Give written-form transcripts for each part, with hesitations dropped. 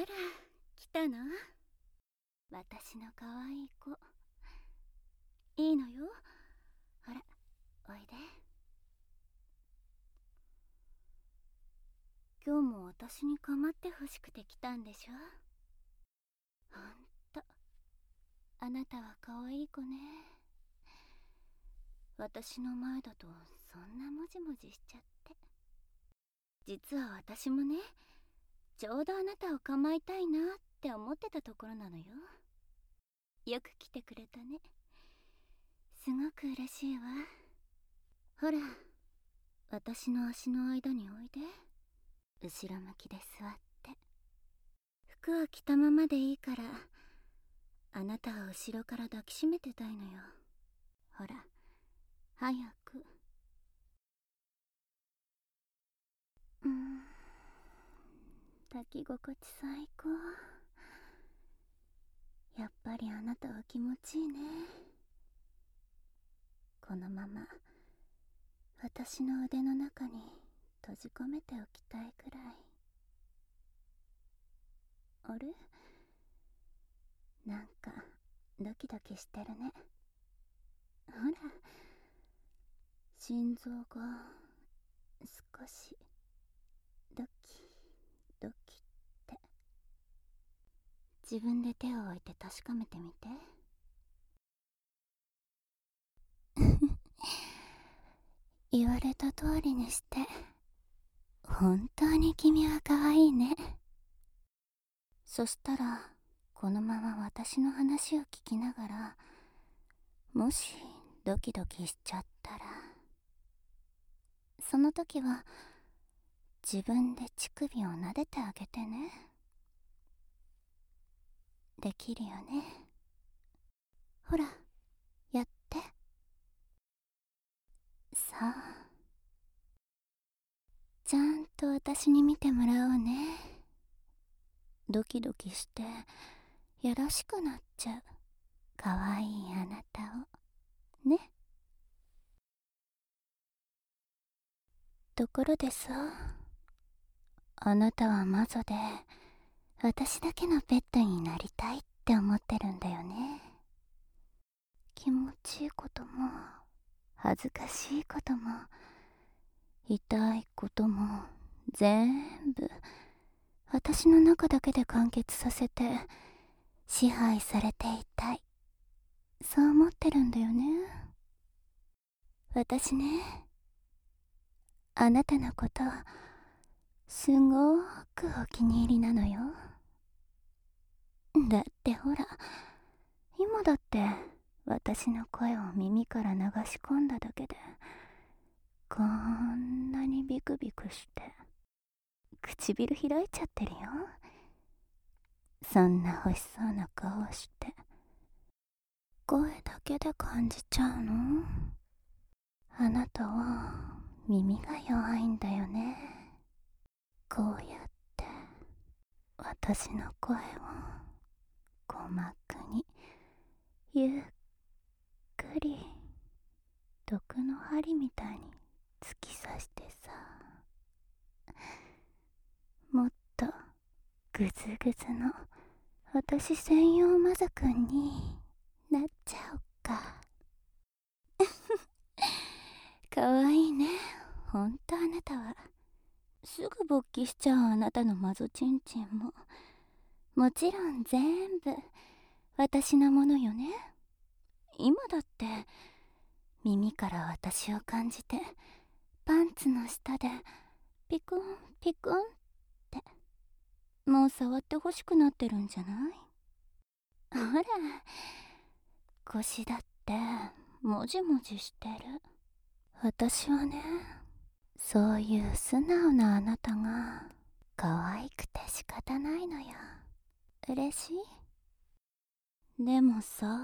来たの？私の可愛い子。いいのよ。ほら、おいで。今日も私に構ってほしくて来たんでしょ？ほんと、あなたは可愛い子ね。私の前だとそんなもじもじしちゃって。実は私もね、ちょうどあなたを構いたいなって思ってたところなのよ。よく来てくれたね。すごく嬉しいわ。ほら、私の足の間においで。後ろ向きで座って。服は着たままでいいから、あなたは後ろから抱きしめてたいのよ。ほら、早く。抱き心地最高。やっぱりあなたは気持ちいいね。このまま私の腕の中に閉じ込めておきたいくらい。あれ？なんかドキドキしてるね。ほら、心臓が少しドキドキって。自分で手を置いて確かめてみて。言われた通りにして。本当に君は可愛いね。そしたらこのまま私の話を聞きながら、もしドキドキしちゃったら、その時は自分で乳首を撫でてあげてね。できるよね。ほら、やって。さあ、ちゃんと私に見てもらおうね。ドキドキしてやらしくなっちゃう可愛いあなたをね。ところでさ、あなたは魔女で私だけのペットになりたいって思ってるんだよね。気持ちいいことも恥ずかしいことも痛いことも全部私の中だけで完結させて支配されていたい、そう思ってるんだよね。私ね、あなたのことすごくお気に入りなのよ。だってほら、今だって私の声を耳から流し込んだだけでこんなにビクビクして唇開いちゃってるよ。そんな欲しそうな顔をして声だけで感じちゃうの？あなたは耳が弱いんだよね。こうやって私の声を鼓膜にゆっくり毒の針みたいに突き刺してさ、もっとグズグズの私専用マザくんになっちゃおっか。かわいいね、ほんとあなたは。すぐ勃起しちゃうあなたのマゾチンチンももちろん全部私のものよね。今だって耳から私を感じてパンツの下でピクンピクンって、もう触ってほしくなってるんじゃない？ほら、腰だってもじもじしてる。私はね、そういう素直なあなたが可愛くて仕方ないのよ。嬉しい？でもさ、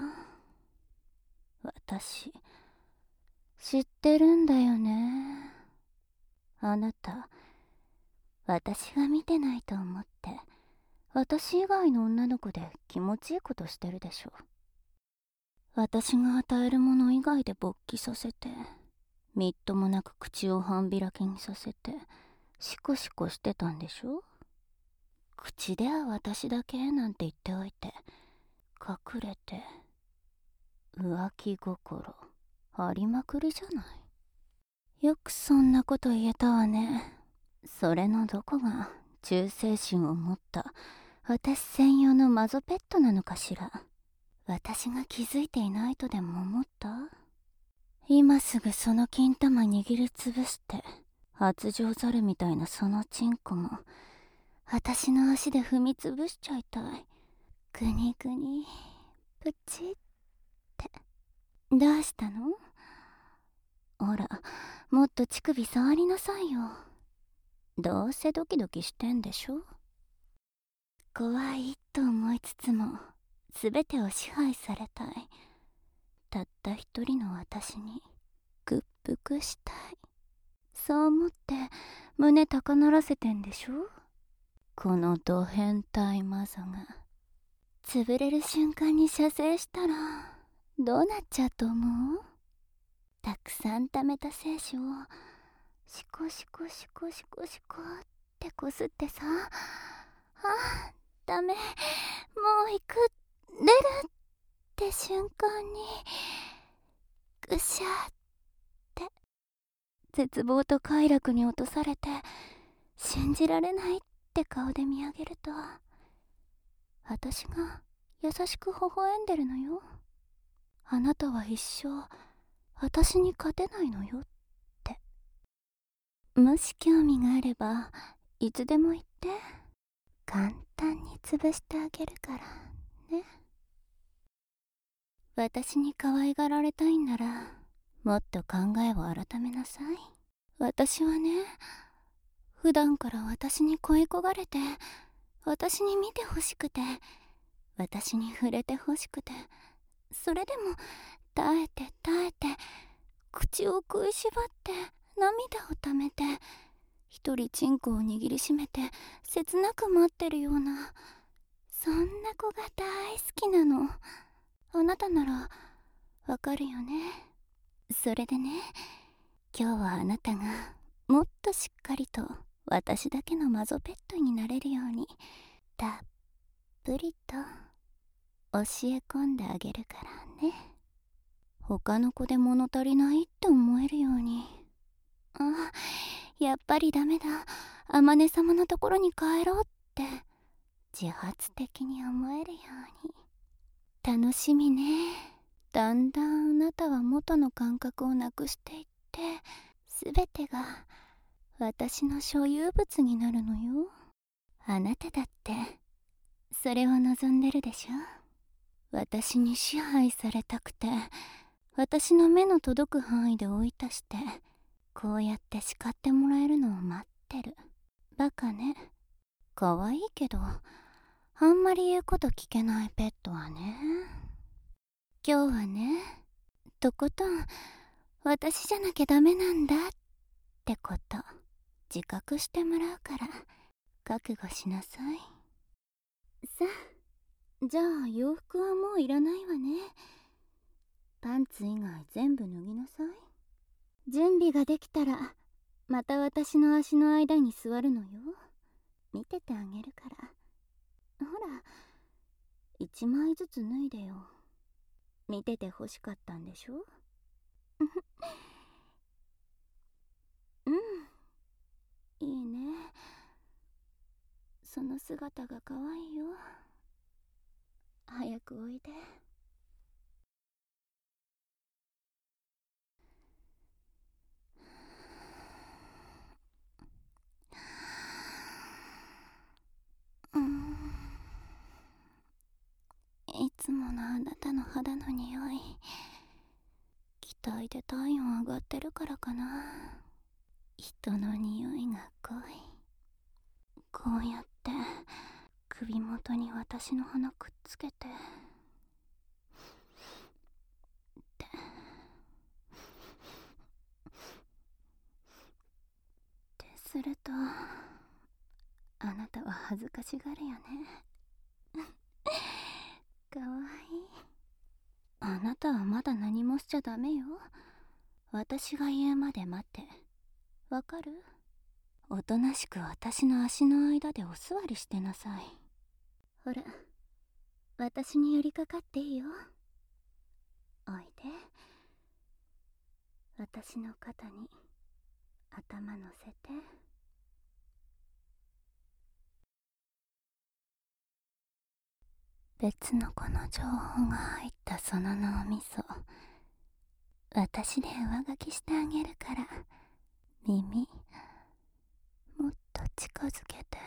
私知ってるんだよね。あなた、私が見てないと思って私以外の女の子で気持ちいいことしてるでしょ。私が与えるもの以外で勃起させて、みっともなく口を半開きにさせてシコシコしてたんでしょ。 口では私だけなんて言っておいて、隠れて浮気心ありまくりじゃない。よくそんなこと言えたわね。それのどこが忠誠心を持った私専用のマゾペットなのかしら。私が気づいていないとでも思った？今すぐその金玉握りつぶして発情ザルみたいなそのチンコも私の足で踏みつぶしちゃいたい。グニグニプチって。どうしたの？ほら、もっと乳首触りなさいよ。どうせドキドキしてんでしょ。怖いと思いつつも全てを支配されたい。たった一人の私に屈服したい。そう思って胸高鳴らせてんでしょ。このド変態マゾが潰れる瞬間に射精したらどうなっちゃうと思う？たくさん溜めた精子をシコシコシコシコシコってこすってさ、あ、ダメ、もう行く、出るって瞬間にぐしゃって絶望と快楽に落とされて、信じられないって顔で見上げると私が優しく微笑んでるのよ。あなたは一生私に勝てないのよって。もし興味があればいつでも言って、簡単に潰してあげるからね。私に可愛がられたいんならもっと考えを改めなさい。私はね、普段から私に恋焦がれて、私に見てほしくて、私に触れてほしくて、それでも耐えて耐えて、口を食いしばって涙をためて、一人チンコを握りしめて切なく待ってるような、そんな子が大好きなの。あなたならわかるよね。それでね、今日はあなたがもっとしっかりと私だけのマゾペットになれるようにたっぷりと教え込んであげるからね。他の子で物足りないって思えるように。あ、やっぱりダメだ、天音様のところに帰ろうって自発的に思えるように。楽しみね。だんだんあなたは元の感覚をなくしていって、すべてが私の所有物になるのよ。あなただってそれを望んでるでしょ。私に支配されたくて、私の目の届く範囲で追い出して、こうやって叱ってもらえるのを待ってる。バカね。可愛いけどあんまり言うこと聞けないペットはね。今日はね、とことん私じゃなきゃダメなんだってこと自覚してもらうから覚悟しなさい。さあ、じゃあ洋服はもういらないわね。パンツ以外全部脱ぎなさい。準備ができたらまた私の足の間に座るのよ。見ててあげるから。ほら、一枚ずつ脱いでよ。見てて欲しかったんでしょ。うん、いいね。その姿が可愛いよ。早くおいで。うん、いつものあなたの肌の匂い、気体で体温上がってるからかな。人の匂いが濃い。こうやって首元に私の鼻くっつけてすると、あなたは恥ずかしがるよね。かわいい。あなたはまだ何もしちゃダメよ。私が言うまで待って。わかる？ おとなしく私の足の間でお座りしてなさい。ほら、私に寄りかかっていいよ。おいで。私の肩に頭乗せて。別の子の情報が入ったその脳みそ、私で上書きしてあげるから、耳もっと近づけて。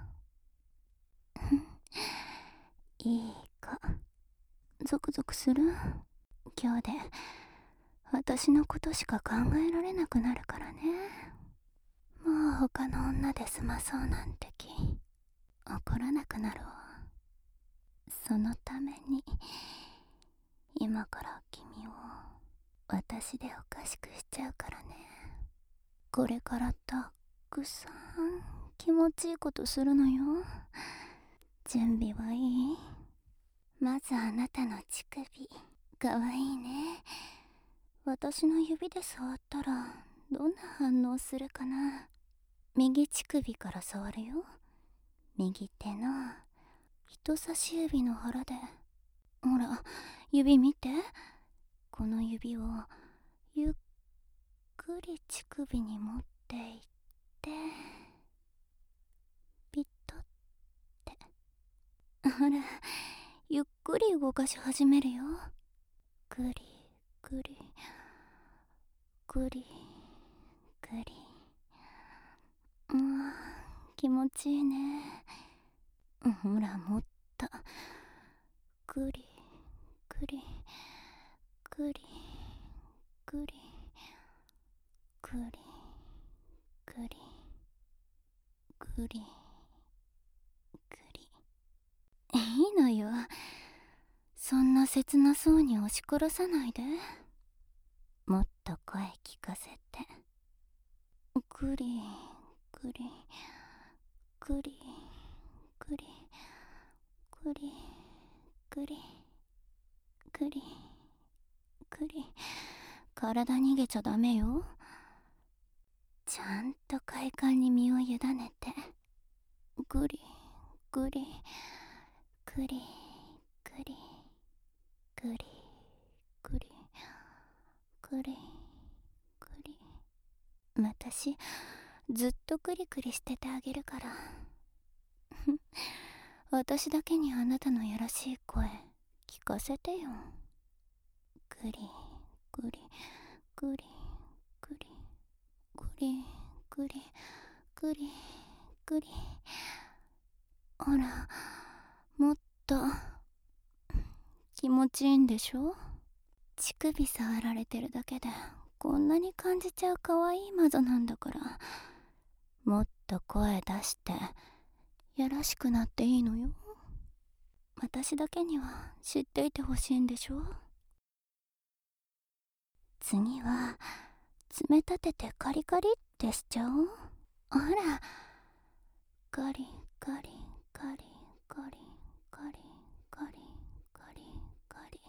いい子。ゾクゾクする？今日で私のことしか考えられなくなるからね。もう他の女で済まそうなんて気怒らなくなるわ。そのために今から君を私でおかしくしちゃうからね。これからたくさん気持ちいいことするのよ。準備はいい？まずあなたの乳首、かわいいね。私の指で触ったらどんな反応するかな。右乳首から触るよ。右手の人差し指の腹で。ほら、指見て。この指をゆっくり乳首に持っていってピッとって。ほら、ゆっくり動かし始めるよ。ぐりぐりぐりぐり。気持ちいいね。ほら、もっとぐりぐりぐりぐりぐりぐりぐりぐり。いいのよ、そんな切なそうに押し殺さないで。もっと声聞かせて。ぐりぐりぐりぐりぐりぐりぐりぐり。体逃げちゃダメよ。ちゃんと快感に身を委ねて。ぐりぐりぐりぐりぐりぐりぐりぐり。私ずっとクリクリしててあげるから。私だけにあなたのやらしい声聞かせてよ。ぐりぐりぐりぐりぐりぐりぐりぐり。ほら、もっと気持ちいいんでしょ。乳首触られてるだけでこんなに感じちゃう可愛い魔女なんだから、もっと声出してやらしくなっていいのよ。私だけには知っていてほしいんでしょ。次は爪立ててカリカリってしちゃおう。ほら、カリカリカリカリカリカリカリカリ。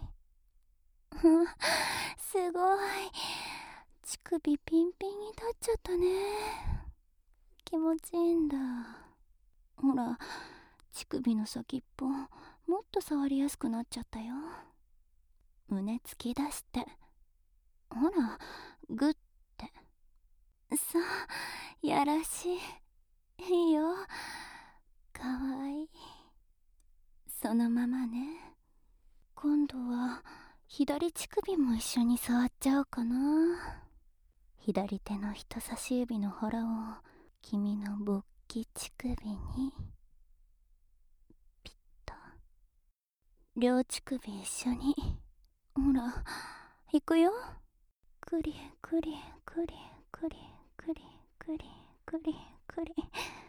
すごい、乳首ピンピンに立っちゃったね。気持ちいいんだ。ほら、乳首の先っぽもっと触りやすくなっちゃったよ。胸突き出して、ほら、グッて。さあ、やらしい。いいよ、かわいい。そのままね。今度は左乳首も一緒に触っちゃおうかな。左手の人差し指の腹を君の勃起乳首にピッと。両乳首一緒に。ほら、行くよ。くりくりくりくりくりくりくりくり。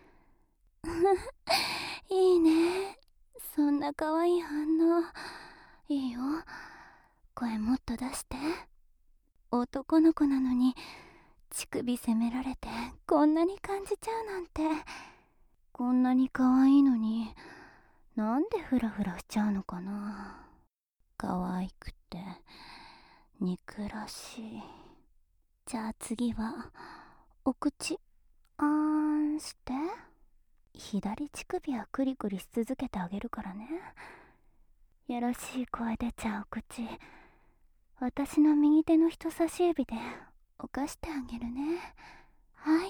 いいね、そんな可愛い反応。いいよ、声もっと出して。男の子なのに乳首責められてこんなに感じちゃうなんて。こんなに可愛いのになんでフラフラしちゃうのかな。可愛くて憎らしい。じゃあ次はお口。 して。左乳首はクリクリし続けてあげるからね。やらしい声出ちゃう口、私の右手の人差し指で犯してあげるね。はい。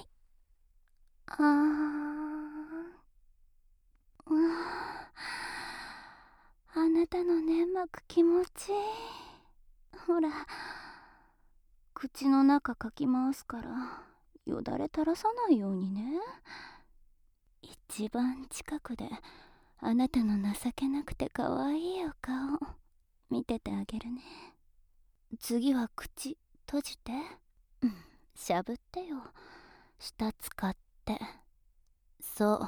うわあなたの粘膜気持ちいい。ほら、口の中かき回すからよだれ垂らさないようにね。一番近くであなたの情けなくてかわいいお顔見ててあげるね。次は口閉じて。しゃぶってよ、舌使って。そう、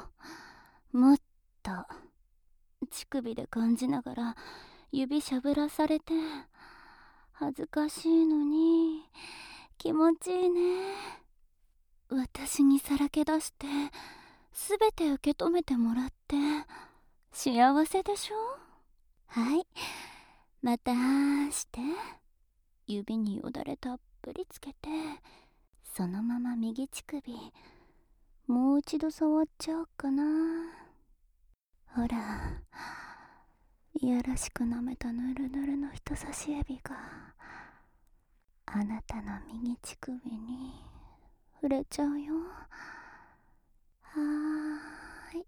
もっと乳首で感じながら指しゃぶらされて。恥ずかしいのに気持ちいいね。私にさらけ出してすべて受け止めてもらって幸せでしょ。はい、またして。指によだれたっぷりつけて、そのまま右乳首もう一度触っちゃおうかな。ほら、いやらしく舐めたぬるぬるの人差し指があなたの右乳首に触れちゃうよ。はーい、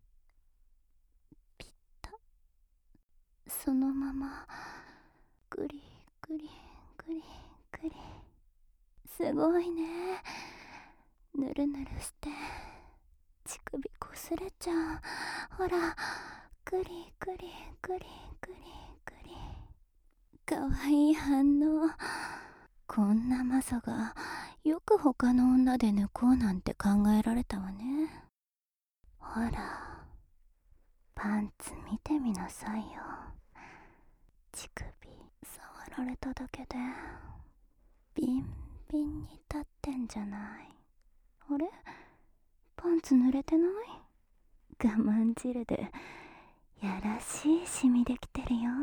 ピッタ。そのままグリグリグリグリ。すごいね。ぬるぬるして乳首こすれちゃう。ほら、グリグリグリグリグリ。かわいい反応。こんなマサがよく他の女で抜こうなんて考えられたわね。ほら、パンツ見てみなさいよ。乳首触られただけでビンビンに立ってんじゃない。あれ、パンツ濡れてない？我慢汁でやらしいシミできてるよ。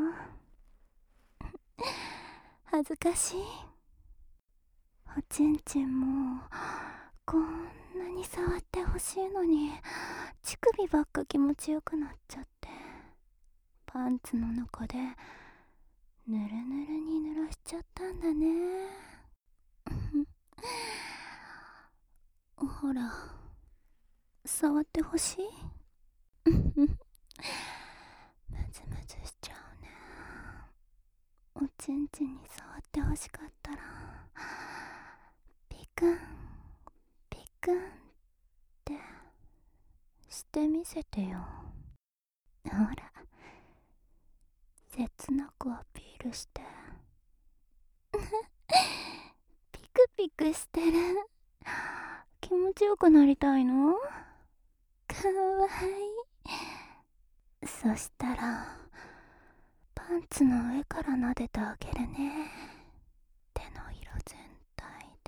恥ずかしい。おちんちんもこんなに触ってほしいのに乳首ばっか気持ちよくなっちゃって、パンツの中でぬるぬるに濡らしちゃったんだね。ほら、触ってほしい？むずむずしちゃうね。おちんちんに触ってほしかったらピクンピクンってしてみせてよ。ほら、切なくアピールして。ピクピクしてる。気持ちよくなりたいの？かわいい。そしたらパンツの上から撫でてあげるね。手のひら全体で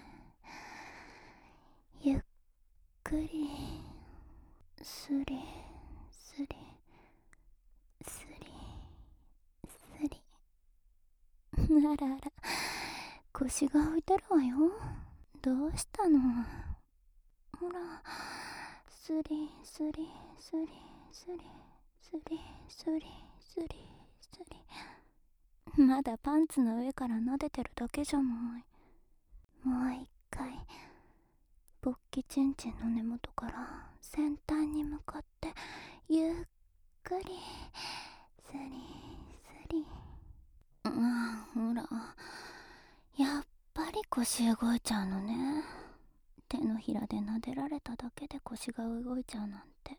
ゆっくりスリスリスリスリ。あらあら、腰が浮いてるわよ。どうしたの？ほら、スリスリスリスリスリスリスリスリ。まだパンツの上から撫でてるだけじゃない。もう一回勃起チンチンの根元から先端に向かってゆっくりスリスリ。ほら、やっぱり腰動いちゃうのね。手のひらで撫でられただけで腰が動いちゃうなんて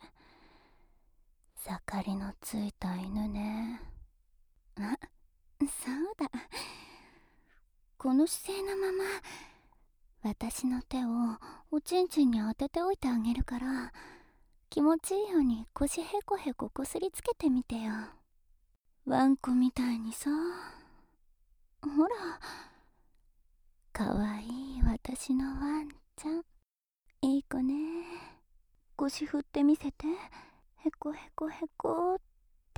盛りのついた犬ね。あ、そうだ。この姿勢のまま私の手をおちんちんに当てておいてあげるから、気持ちいいように腰へこへここすりつけてみてよ。ワンコみたいにさ。ほら、かわいい私のワンちゃん。いい子ね。腰振ってみせて。へこへこへこって。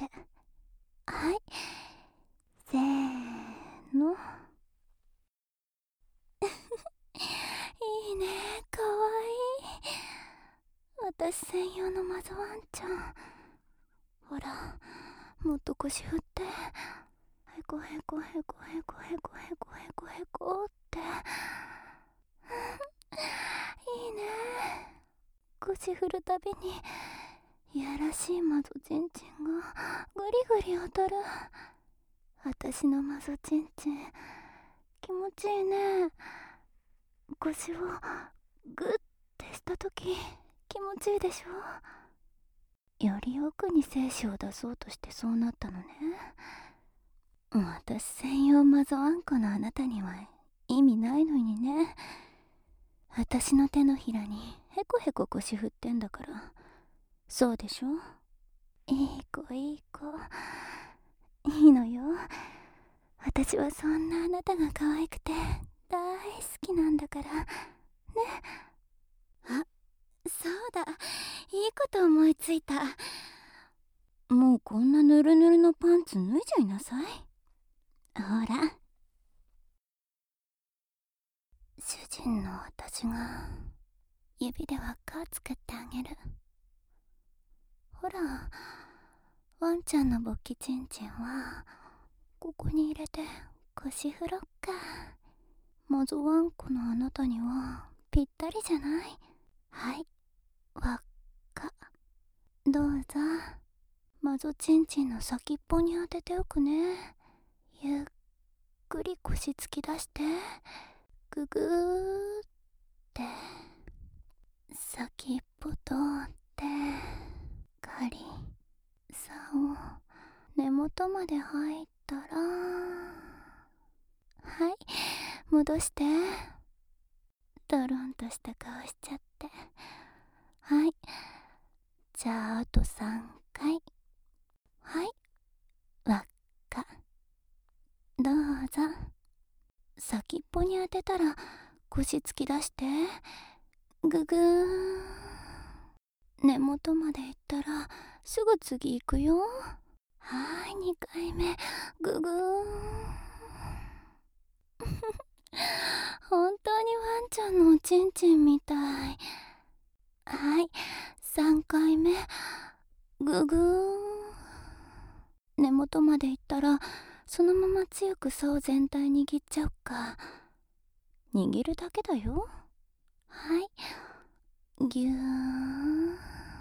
はい、せーの。いいね、かわ私専用のマゾワンちゃん。ほら、もっと腰振って。へこへこへこへこへこへこへこへこって。いいね。腰振るたびにいやらしいマゾチンチンがグリグリ当たる。私のマゾチンチン気持ちいいね。腰をグッてしたとき気持ちいいでしょ。より奥に精子を出そうとしてそうなったのね。私専用マゾあんこのあなたには意味ないのにね。私の手のひらにへこへこ腰振ってんだから。そうでしょ。いい子いい子、いいのよ。私はそんなあなたが可愛くて大好きなんだからね。あ、そうだ、いいこと思いついた。もうこんなヌルヌルのパンツ脱いじゃいなさい。ほら、主人の私が指で輪っかを作ってあげる。ほら、ワンちゃんの勃起チンチンはここに入れて腰振ろっか。マゾワンコのあなたにはぴったりじゃない。はい、輪っかどうぞ。マゾチンチンの先っぽに当てておくね。ゆっくり腰突き出してググーって先っぽ通ってガリ竿根元まで入ったら、はい、戻して。ドロンとした顔しちゃって。はい、じゃああと3回。はい、輪っかどうぞ。先っぽに当てたら腰突き出してググー。根元まで行ったらすぐ次行くよ。はい、2回目ググー。本当にワンちゃんのおちんちんみたい。はい、3回目ググー。根元まで行ったらそのまま強く竿全体握っちゃうか。握るだけだよ。はい、ぎゅー。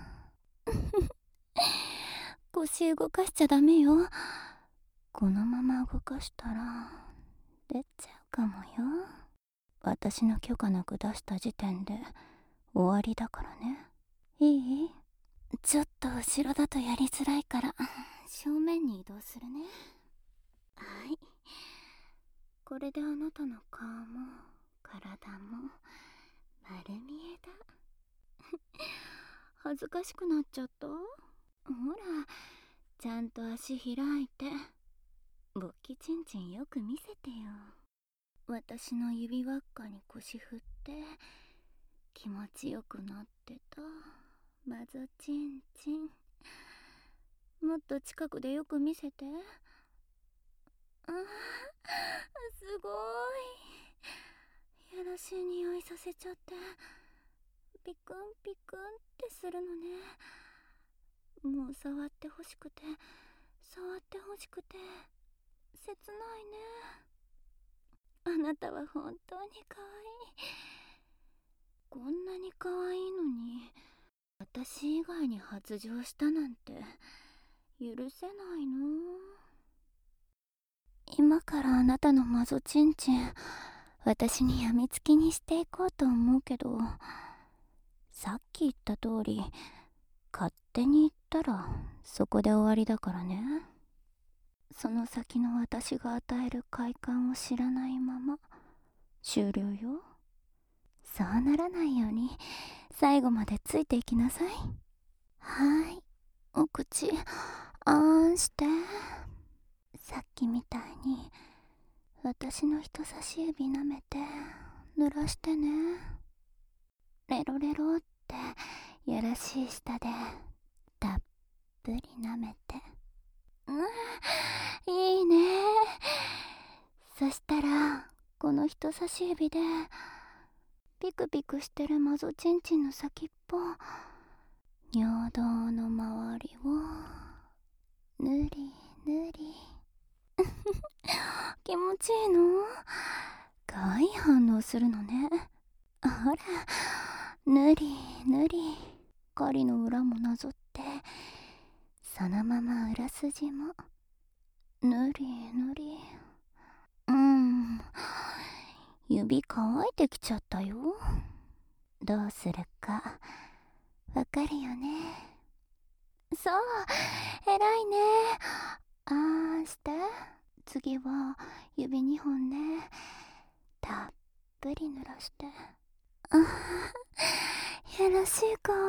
腰動かしちゃダメよ。このまま動かしたら出ちゃうかもよ。私の許可なく出した時点で終わりだからね。いい？ちょっと後ろだとやりづらいから正面に移動するね。はい、これであなたの顔も体も丸見えだ。恥ずかしくなっちゃった？ほら、ちゃんと足開いて勃起チンチンよく見せてよ。私の指輪っかに腰振って気持ちよくなってたマゾチンチン。もっと近くでよく見せて。あー、すごいやらしい匂いさせちゃってピクンピクンってするのね。もう触ってほしくて触ってほしくて切ないね。あなたは本当に可愛い。こんなに可愛いのに私以外に発情したなんて許せないの。今からあなたのマゾチンチン私にやみつきにしていこうと思うけど、さっき言った通り勝手に言ったらそこで終わりだからね。その先の私が与える快感を知らないまま終了よ。そうならないように最後までついていきなさい。はい、お口あーんして。さっきみたいに私の人差し指舐めて濡らしてね。レロレロってやらしい舌でたっぷり舐めて。いいね。そしたらこの人差し指でピクピクしてるマゾチンチンの先っぽ尿道の周りをぬりぬり気持ちいいの？かわいい反応するのね。ほら、ぬりぬり、狩りの裏もなぞって、そのまま裏筋もぬりぬり。指乾いてきちゃったよ。どうするかわかるよね。そう、偉いね。あーして。次は指2本ね。たっぷり濡らして。やらしい顔。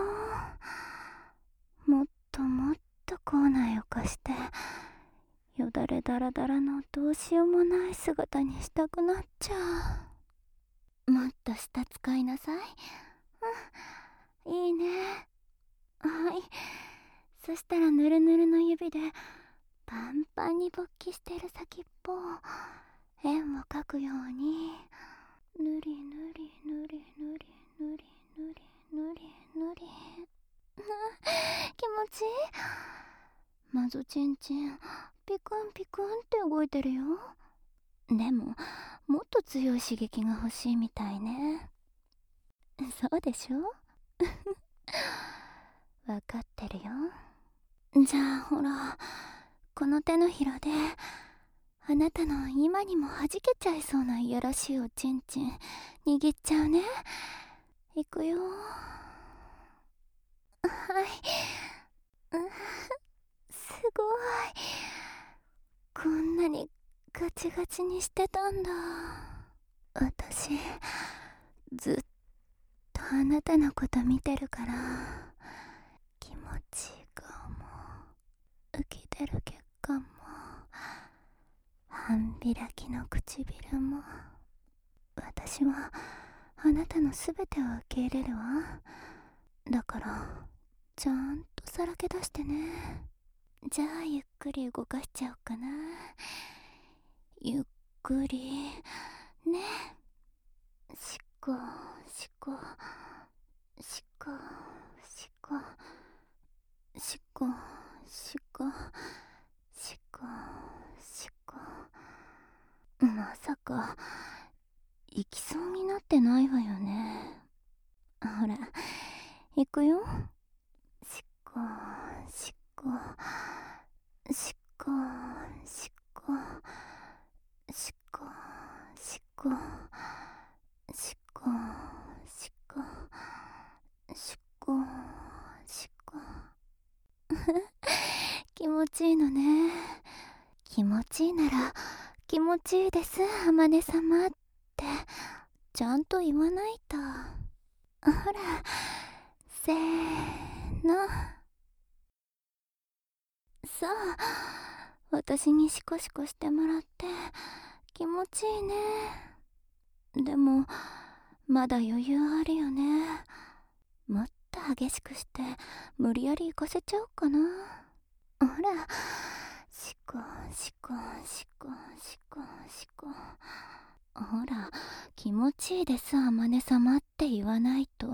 もっともっと口内を貸して、よだれだらだらのどうしようもない姿にしたくなっちゃう。もっと下使いなさい。いいね。はい。そしたらぬるぬるの指でパンパンに勃起してる先っぽを円を描くようにぬりぬりぬりぬりぬりぬりぬりぬり気持ちいい。まずちんちんピクンピクンって動いてるよ。でももっと強い刺激が欲しいみたいね。そうでしょわかってるよ。じゃあほら、この手のひらであなたの今にも弾けちゃいそうないやらしいおちんちん握っちゃうね。いくよ。はい。すごい。こんなにガチガチにしてたんだ。私ずっとあなたのこと見てるから気持ちいい顔も浮き出る血管も半開きの唇も私はあなたの全てを受け入れるわ。だからちゃんとさらけ出してね。じゃあゆっくり動かしちゃおうかな。ゆっくりね。しこしこしこしこしこしこしこしこ。まさか行きそうになってないわよね。ほら行くよ。しこしこしこしこしこしこしこしこしこしこ気持ちいいのね。気持ちいいなら気持ちいいですあまね様ってちゃんと言わないと。ほらせーの。さあ私にシコシコしてもらって気持ちいいね。でもまだ余裕あるよね。もっと激しくして無理やり行かせちゃおうかな。ほらシコシコシコシコシコ。ほら気持ちいいですあまね様って言わないと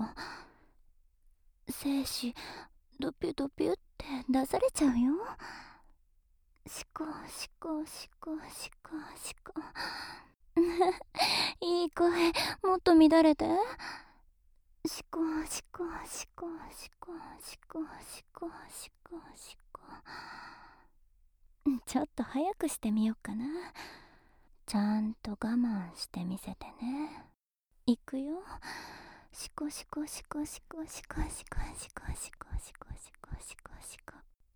精子ドピュドピュって出されちゃうよ。シコシコシコシコシコいい声もっと乱れて。シコシコシコシコシコシコシコシコ。ちょっと早くしてみようかな。ちゃんと我慢してみせてね。いくよ。シコシコシコシコシコシコシコシコシコシコシコシコシコ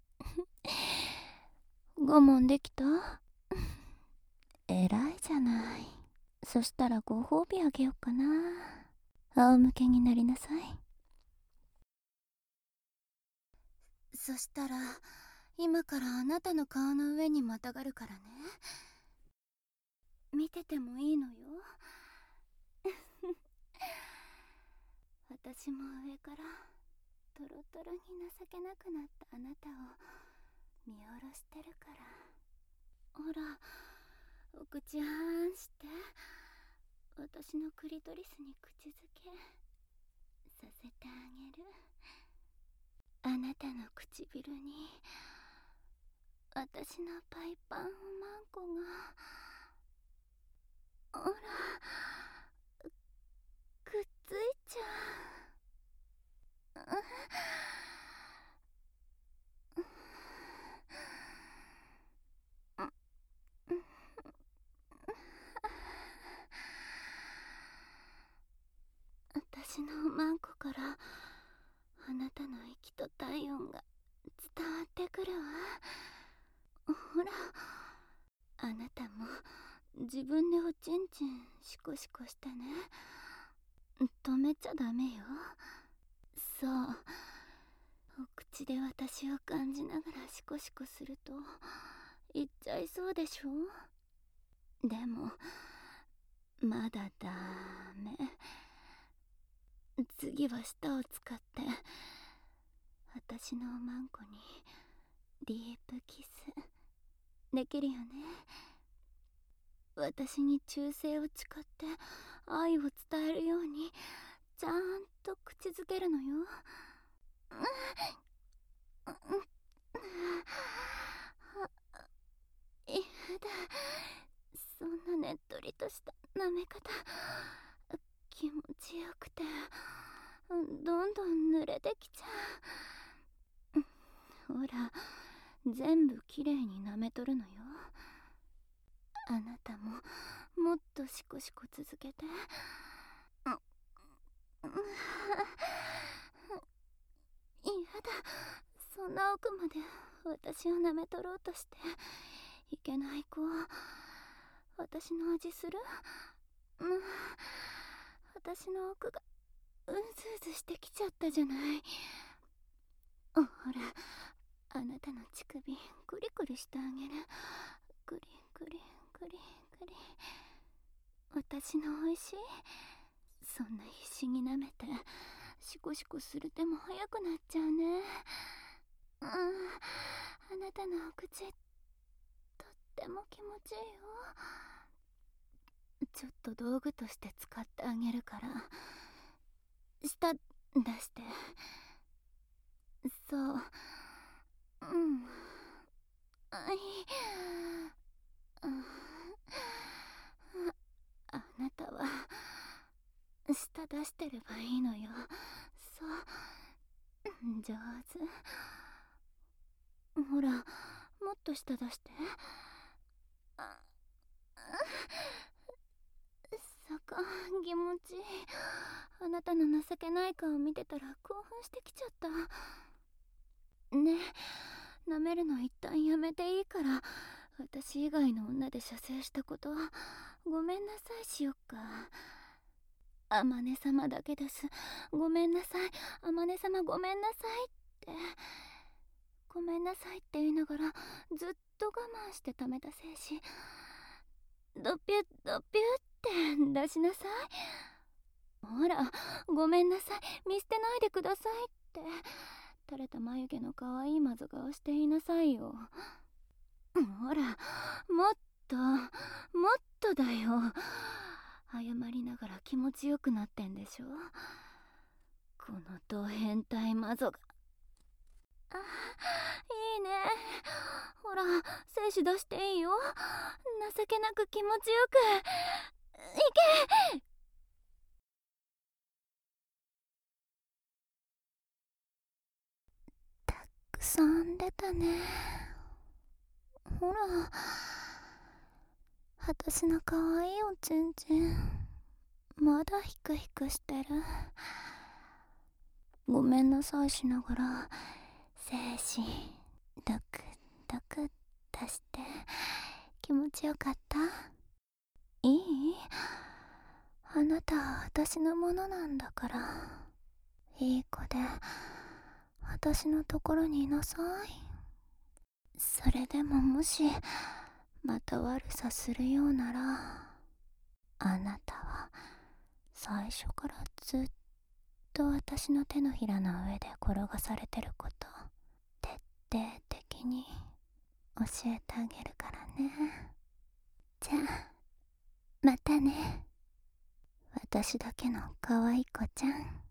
我慢できた？偉いじゃない。そしたらご褒美あげようかな。仰向けになりなさい。そしたら今からあなたの顔の上にまたがるからね。見ててもいいのよ。私も上からトロトロに情けなくなったあなたを見下ろしてるから。ほらお口はーんして私のクリトリスに口づけさせてあげる。 あなたの唇に私のパイパンおまんこがほらくっついちゃう。私のおまんこからあなたの息と体温が伝わってくるわ。ほら、あなたも自分でおちんちんシコシコしてね。止めちゃダメよ。そう、お口で私を感じながらシコシコすると言っちゃいそうでしょ。でもまだダメ。次は舌を使って私のおまんこにディープキスできるよね。私に忠誠を誓って愛を伝えるようにちゃんと口づけるのよ。いやだ、そんなねっとりとした舐め方気持ちよくてどんどん濡れてきちゃう。ほら、全部きれいに舐めとるのよ。あなたももっとシコシコ続けて。いやだ、そんな奥まで私を舐めとろうとしていけない子。私の味する？私の奥がうずうずしてきちゃったじゃない。ほら、あなたの乳首クリクリしてあげる。クリクリクリクリ。私の美味しい？そんな必死に舐めてシコシコする手も早くなっちゃうね。あなたのお口とっても気持ちいいよ。ちょっと道具として使ってあげるから舌出して。そう、あなたは舌出してればいいのよ。そう、上手。ほら、もっと舌出して。そこ気持ちいい。あなたの情けない顔見てたら興奮してきちゃった。ねえ、舐めるの一旦やめていいから。私以外の女で射精したことごめんなさいしよっか。あまね様だけです、ごめんなさい。あまね様ごめんなさいって、ごめんなさいって言いながらずっと我慢して溜めた精子ドピュッドピュッって出しなさい。ほら、ごめんなさい、見捨てないでくださいって垂れた眉毛の可愛いまず顔して言いなさいよ。ほら、もっともっとだよ。謝りながら気持ちよくなってんでしょ、このド変態マゾが。いいね。ほら、精子出していいよ。情けなく気持ちよくいけ。たくさん出たね。ほら、私の可愛いおちんちんまだヒクヒクしてる。ごめんなさいしながら精子ドクドク出して気持ちよかった？いい？あなたは私のものなんだから、いい子で私のところにいなさい。それでももしまた悪さするようなら、あなたは最初からずっと私の手のひらの上で転がされてること徹底的に教えてあげるからね。じゃあまたね、私だけの可愛い子ちゃん。